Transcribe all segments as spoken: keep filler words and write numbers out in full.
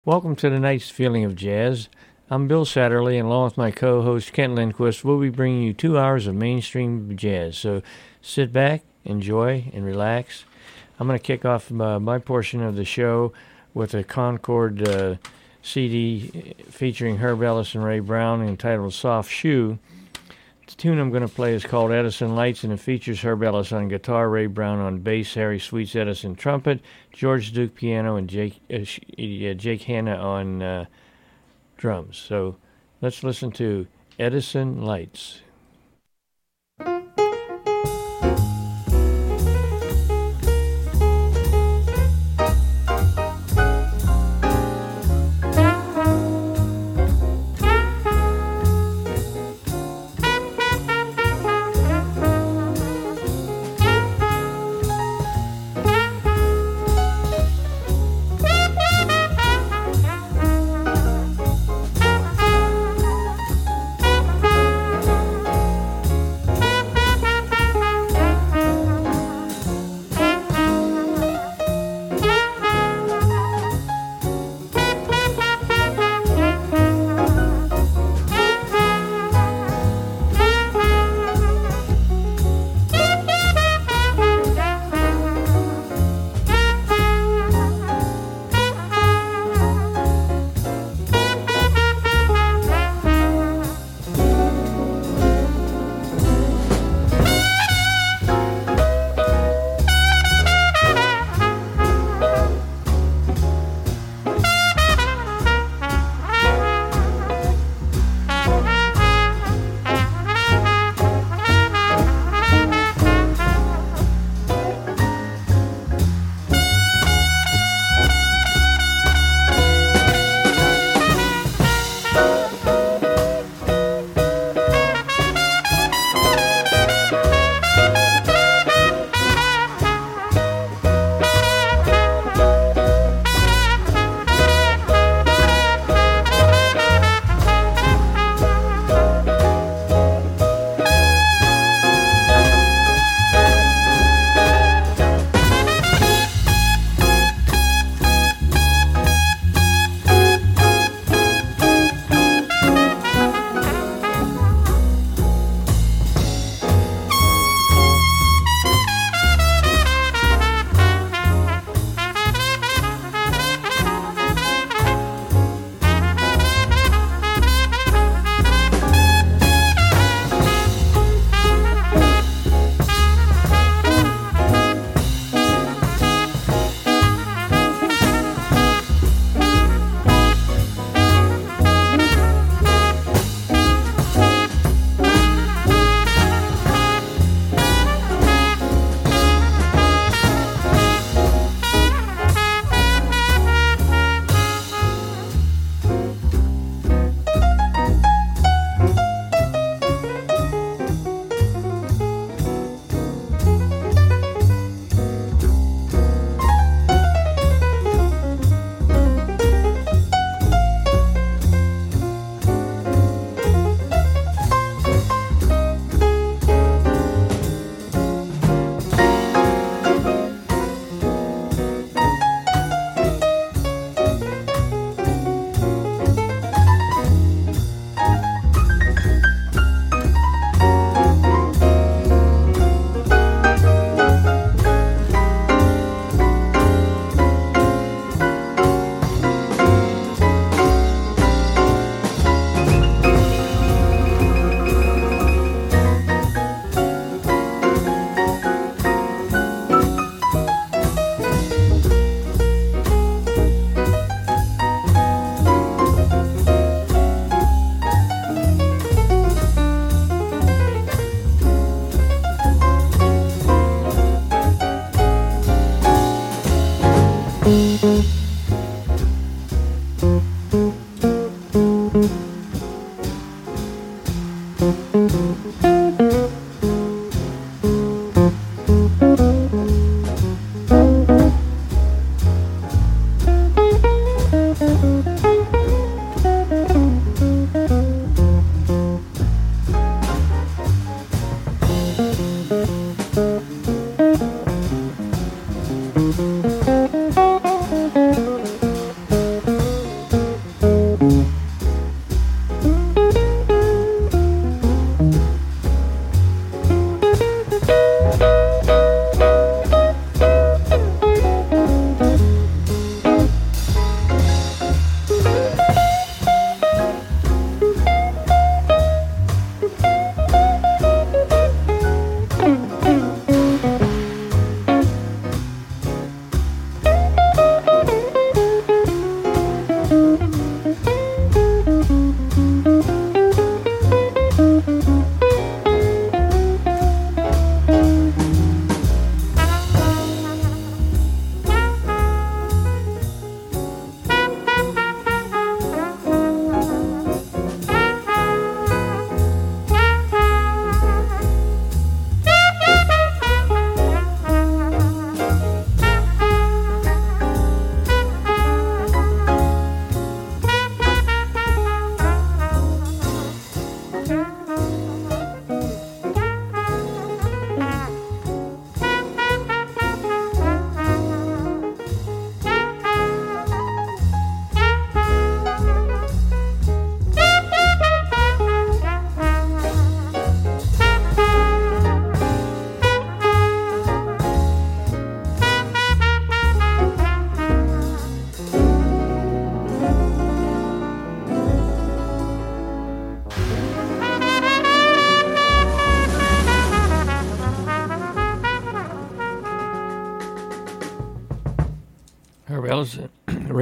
Welcome to tonight's Feeling of Jazz. I'm Bill Satterley, and along with my co-host Kent Lindquist, we'll be bringing you two hours of mainstream jazz. So sit back, enjoy, and relax. I'm going to kick off uh, my portion of the show with a Concord uh, C D featuring Herb Ellis and Ray Brown entitled Soft Shoe. The tune I'm going to play is called Edison Lights, and it features Herb Ellis on guitar, Ray Brown on bass, Harry Sweets Edison trumpet, George Duke piano, and Jake uh, Jake Hanna on uh, drums. So let's listen to Edison Lights.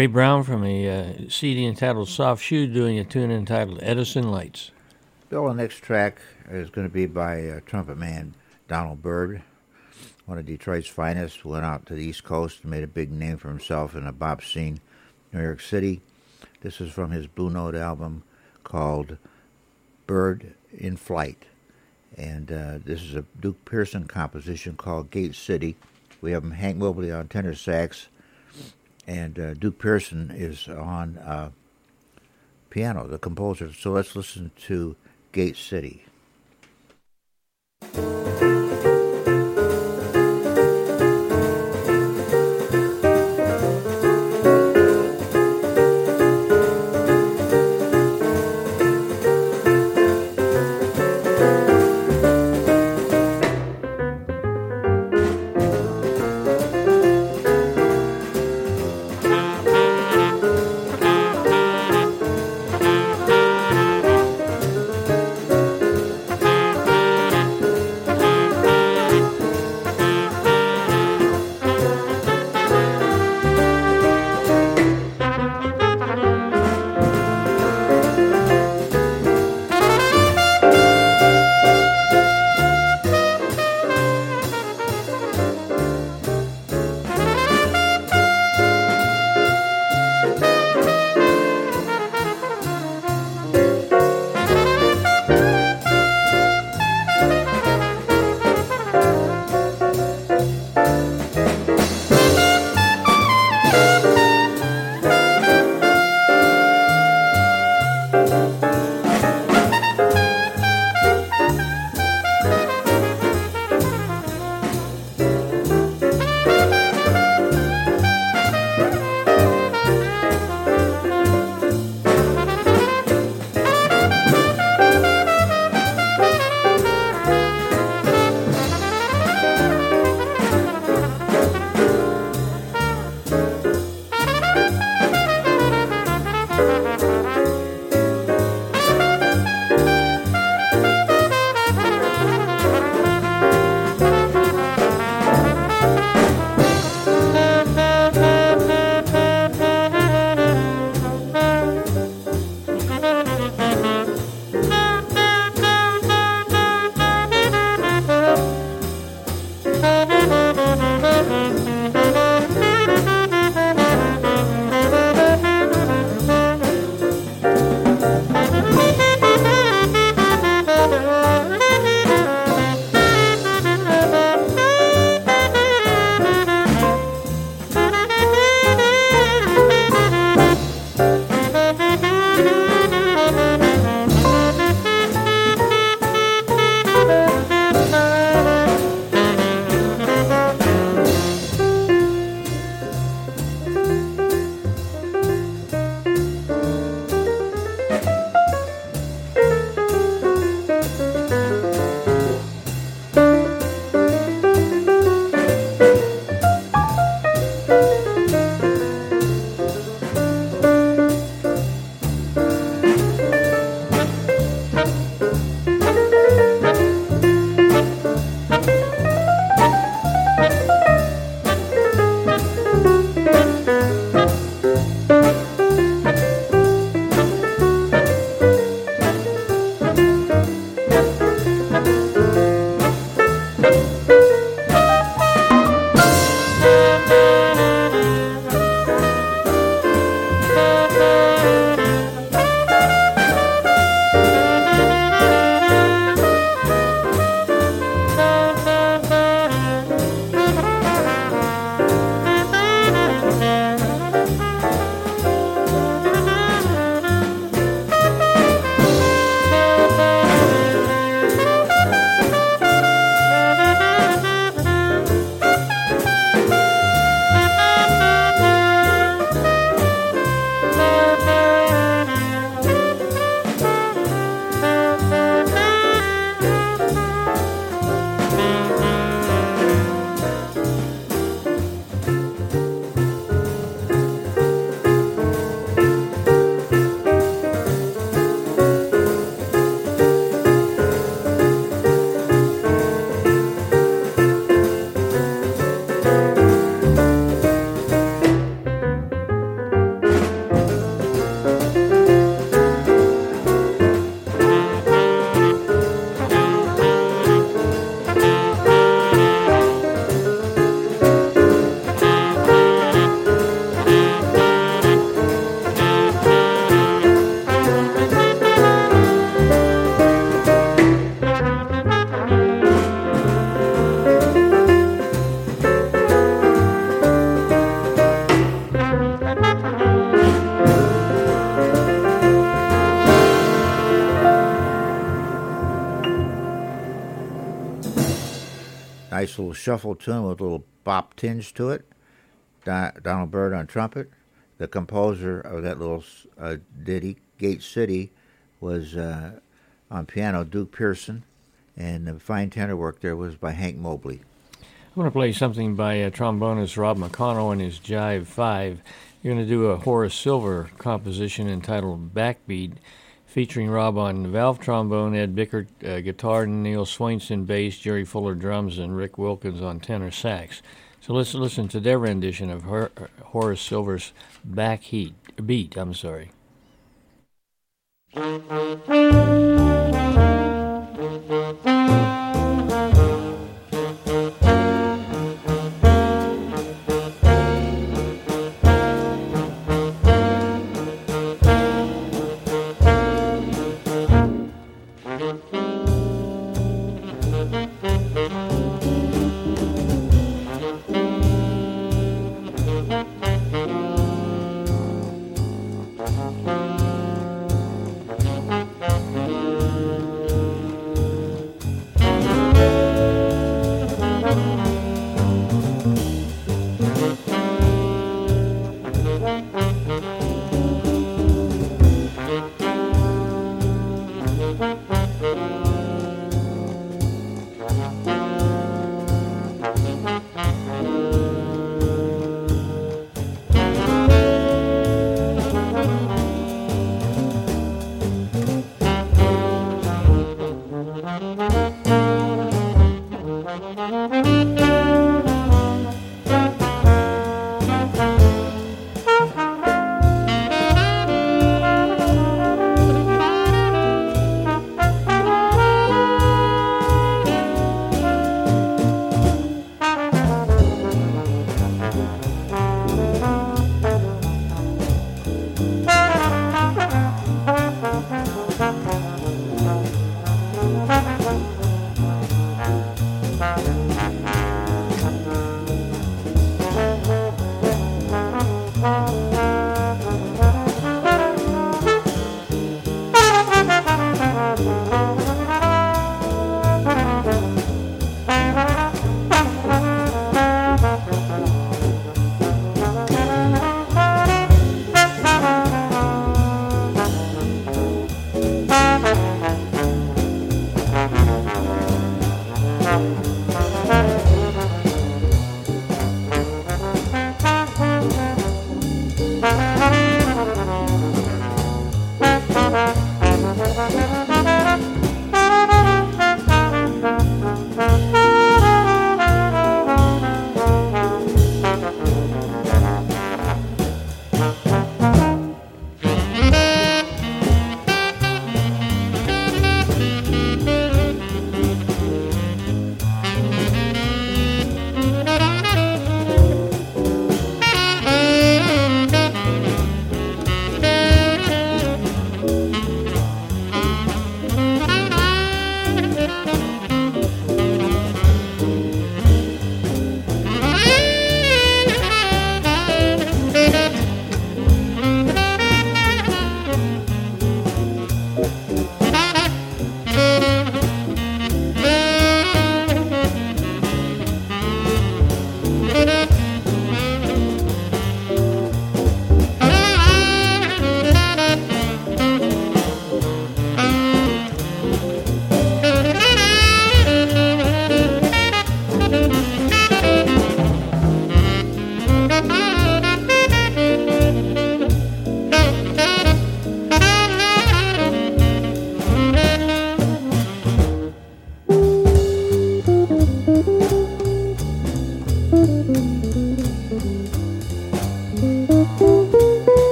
Ray Brown from a uh, C D entitled Soft Shoe doing a tune entitled Edison Lights. Bill, the next track is going to be by uh, trumpet man Donald Byrd, one of Detroit's finest, went out to the East Coast and made a big name for himself in the bop scene, New York City. This is from his Blue Note album called Bird in Flight. And uh, this is a Duke Pearson composition called Gate City. We have Hank Mobley on tenor sax, and uh, Duke Pearson is on uh, piano, the composer. So let's listen to Gate City. nice little shuffle tune with a little bop tinge to it. Don, Donald Byrd on trumpet. The composer of that little uh, ditty, Gate City, was uh, on piano, Duke Pearson, and the fine tenor work there was by Hank Mobley. I'm going to play something by uh, trombonist Rob McConnell and his Jive Five. You're going to do a Horace Silver composition entitled Backbeat, featuring Rob on valve trombone, Ed Bickert uh, guitar, Neil Swainson bass, Jerry Fuller drums, and Rick Wilkins on tenor sax. So let's listen to their rendition of Her- Horace Silver's Back Heat, Beat. I'm sorry. Thank you.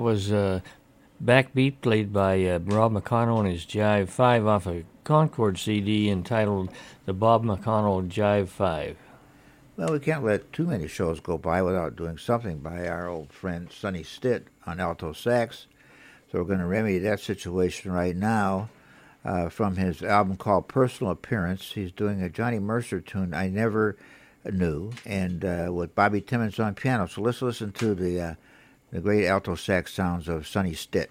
was uh, Backbeat, played by uh, Rob McConnell and his Jive five off a Concord C D entitled The Bob McConnell Jive five. Well, we can't let too many shows go by without doing something by our old friend Sonny Stitt on alto sax. So we're going to remedy that situation right now uh, from his album called Personal Appearance. He's doing a Johnny Mercer tune I Never Knew, and uh, with Bobby Timmons on piano. So let's listen to the uh, the great alto sax sounds of Sonny Stitt.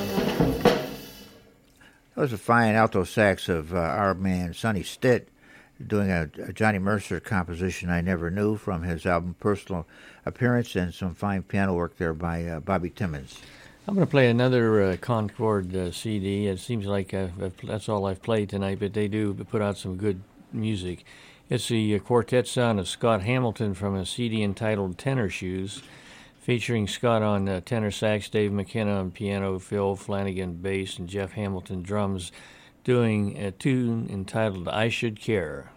That was a fine alto sax of uh, our man Sonny Stitt, doing a, a Johnny Mercer composition I Never Knew from his album Personal Appearance, and some fine piano work there by uh, Bobby Timmons. I'm going to play another uh, Concord uh, C D. It seems like I've, I've, that's all I've played tonight, but they do put out some good music. It's the uh, quartet sound of Scott Hamilton from a C D entitled Tenor Shoes, featuring Scott on uh, tenor sax, Dave McKenna on piano, Phil Flanagan bass, and Jeff Hamilton drums, doing a tune entitled I Should Care.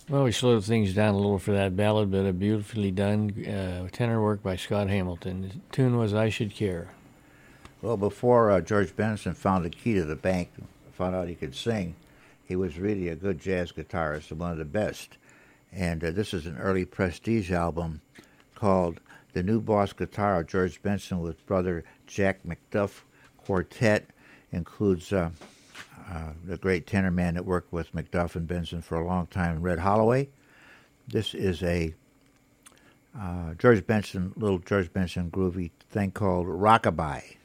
Well, we slowed things down a little for that ballad, but a beautifully done uh, tenor work by Scott Hamilton. The tune was I Should Care. Well, before uh, George Benson found the key to the bank, found out he could sing, he was really a good jazz guitarist and one of the best. And uh, this is an early Prestige album called The New Boss Guitar of George Benson with brother Jack McDuff Quartet. Includes uh, uh, the great tenor man that worked with McDuff and Benson for a long time, Red Holloway. This is a uh, George Benson, little George Benson groovy thing called Rockabye.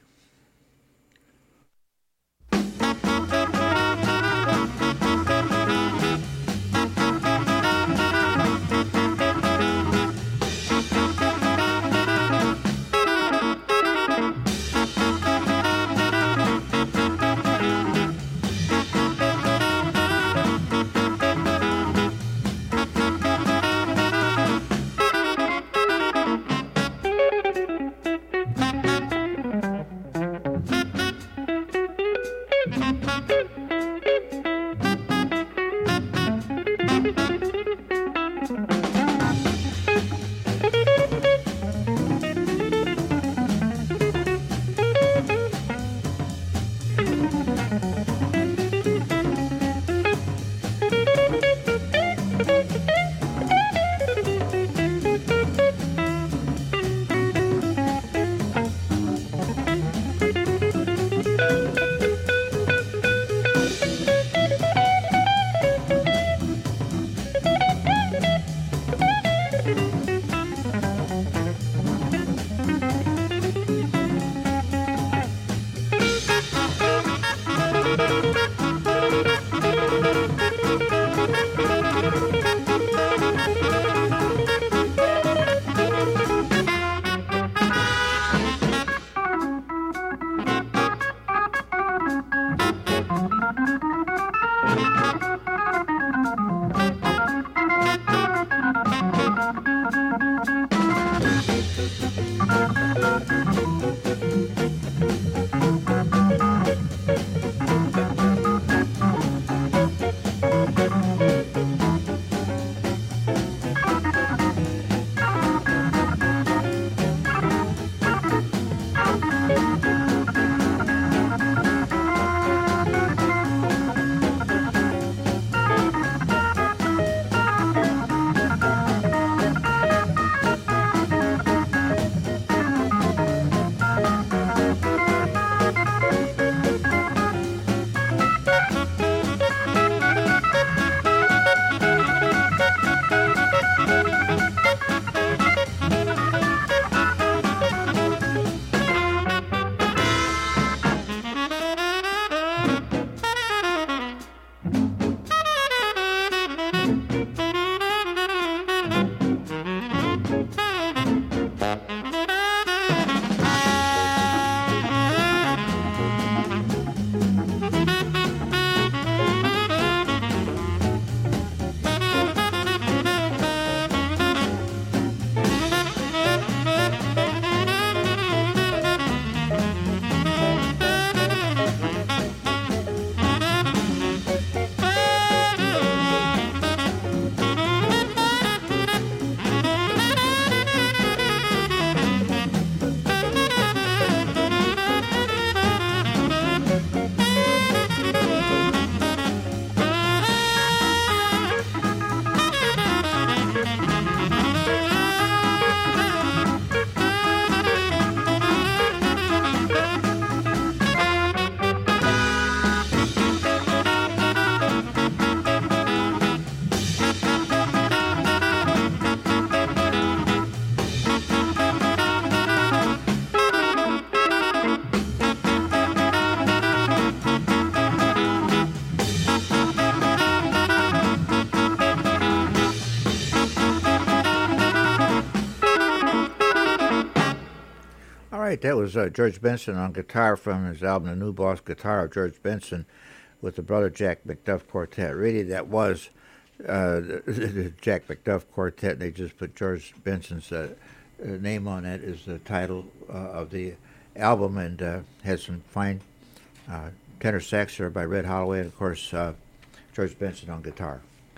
right, that was uh, George Benson on guitar from his album, The New Boss Guitar of George Benson, with the brother Jack McDuff Quartet. Really, that was uh, the Jack McDuff Quartet. They just put George Benson's uh, uh, name on it as the title uh, of the album, and uh, had some fine uh, tenor sax there by Red Holloway, and of course uh, George Benson on guitar.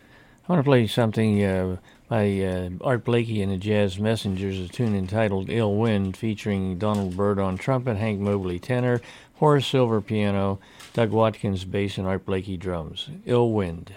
I want to play something uh, by uh, Art Blakey and the Jazz Messengers, a tune entitled Ill Wind, featuring Donald Byrd on trumpet, Hank Mobley tenor, Horace Silver piano, Doug Watkins bass, and Art Blakey drums. Ill Wind.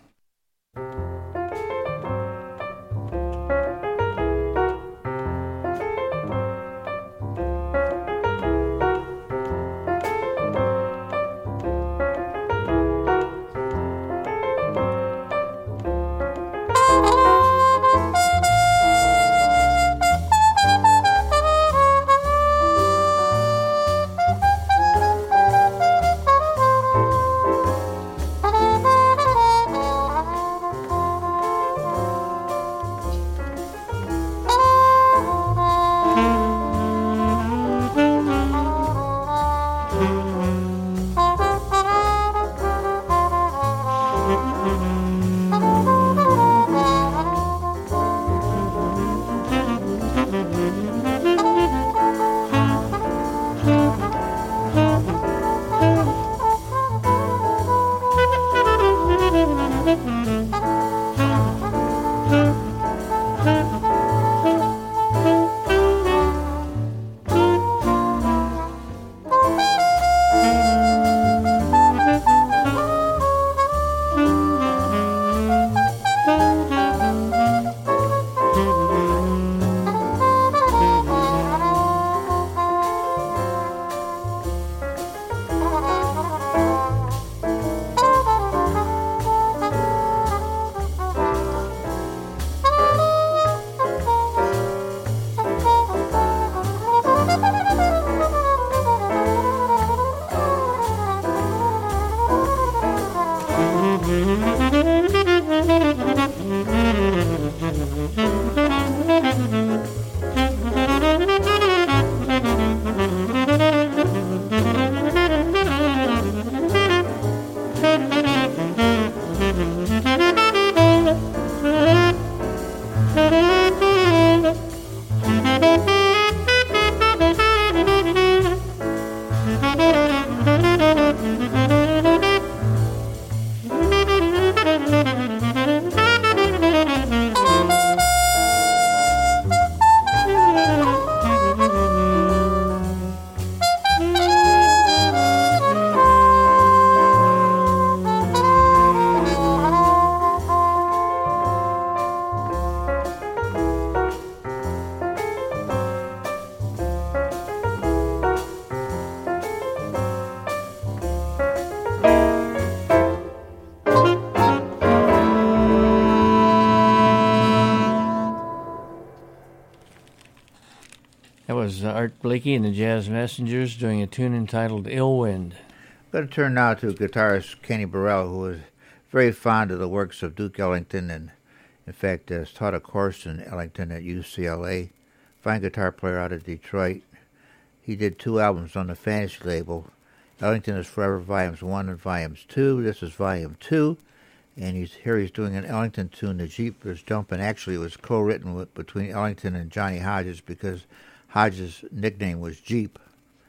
Art Blakey and the Jazz Messengers doing a tune entitled Ill Wind. I'm going to turn now to guitarist Kenny Burrell, who is very fond of the works of Duke Ellington and, in fact, has taught a course in Ellington at U C L A. Fine guitar player out of Detroit. He did two albums on the Fantasy label. Ellington is Forever Volumes one and Volumes two. This is Volume two. And he's here he's doing an Ellington tune, The Jeep is Jumpin'. Actually, it was co-written with, between Ellington and Johnny Hodges because Hodges' nickname was Jeep.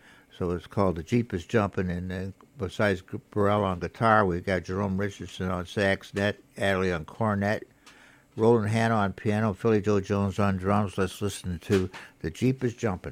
So it's called The Jeep is Jumpin'. And uh, besides Burrell on guitar, we've got Jerome Richardson on sax, Ned Adderley on cornet, Roland Hanna on piano, Philly Joe Jones on drums. Let's listen to The Jeep is Jumpin'.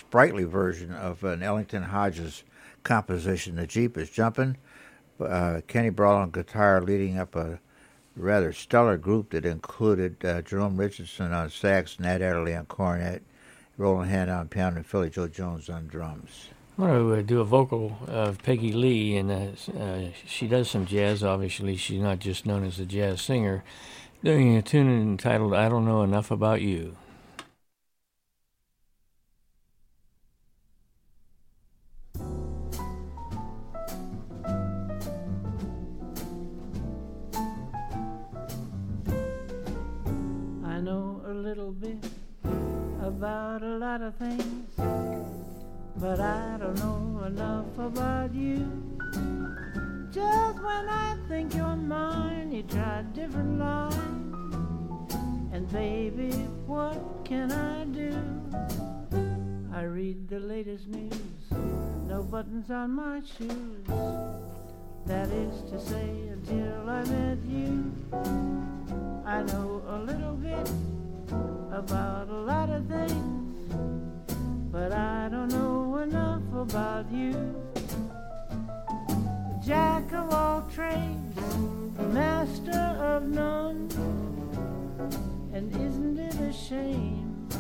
sprightly version of an Ellington Hodges composition, The Jeep is Jumpin'. Uh, Kenny Burrell on guitar leading up a rather stellar group that included uh, Jerome Richardson on sax, Nat Adderley on cornet, Roland Hanna on piano, and Philly Joe Jones on drums. I want to uh, do a vocal of Peggy Lee, and uh, uh, she does some jazz, obviously. She's not just known as a jazz singer, doing a tune entitled I Don't Know Enough About You. I know a little bit about a lot of things, but I don't know enough about you. Just when I think you're mine, you try a different line. And baby, what can I do? I read the latest news, no buttons on my shoes. That is to say, until I met you. I know a little bit about a lot of things, but I don't know enough about you. Jack of all trades, master of none, and isn't it a shame?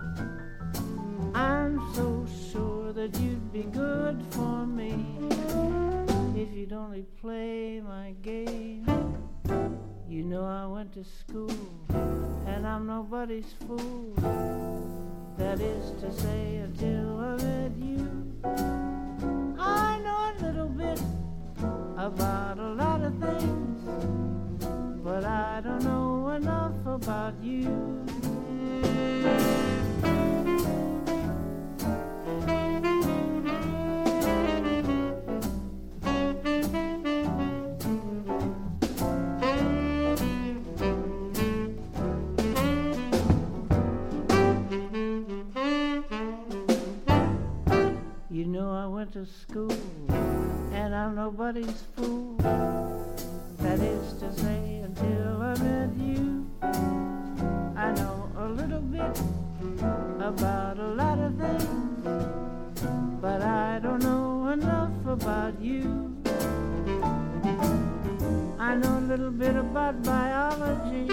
I'm so sure that you'd be good for me if you'd only play my game. You know I went to school, and I'm nobody's fool. That is to say, until I met you. I know a little bit about a lot of things, but I don't know enough about you. You know I went to school, and I'm nobody's fool. That is to say, until I met you. I know a little bit about a lot of things, but I don't know enough about you. I know a little bit about biology,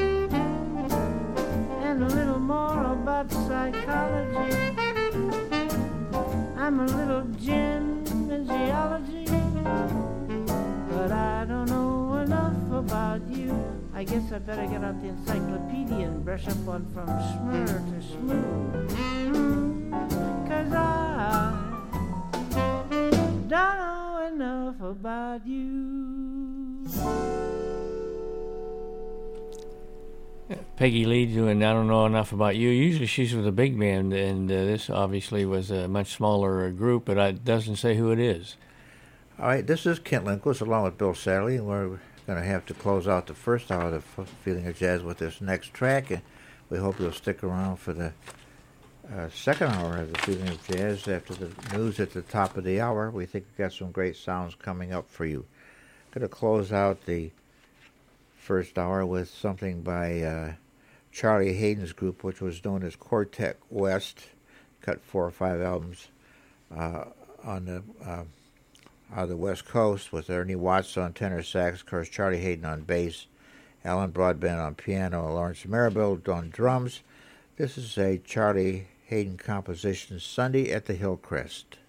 and a little more about psychology. I'm a little gem in geology, but I don't know enough about you. I guess I better get out the encyclopedia and brush up on from schmur to schmoo. Mm, Cause I don't know enough about you. Peggy Lee doing I Don't Know Enough About You. Usually she's with a big band, and uh, this obviously was a much smaller uh, group, but it doesn't say who it is. All right, this is Kent Lindquist along with Bill Satterley, and we're going to have to close out the first hour of the Feeling of Jazz with this next track, and we hope you'll stick around for the uh, second hour of the Feeling of Jazz after the news at the top of the hour. We think we've got some great sounds coming up for you. Going to close out the first hour with something by uh, Charlie Hayden's group, which was known as Quartet West. Cut four or five albums uh, on the uh, out of the West Coast, with Ernie Watts on tenor sax, of course Charlie Hayden on bass, Alan Broadbent on piano, Lawrence Marable on drums. This is a Charlie Hayden composition, Sunday at the Hillcrest.